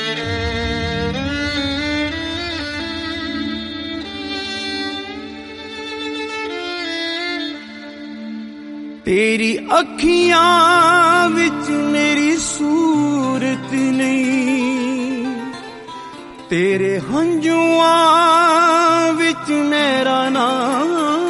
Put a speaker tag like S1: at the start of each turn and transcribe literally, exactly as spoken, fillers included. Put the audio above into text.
S1: तेरी अखियां विच मेरी सूरत नहीं, तेरे हंजुआं विच मेरा नाम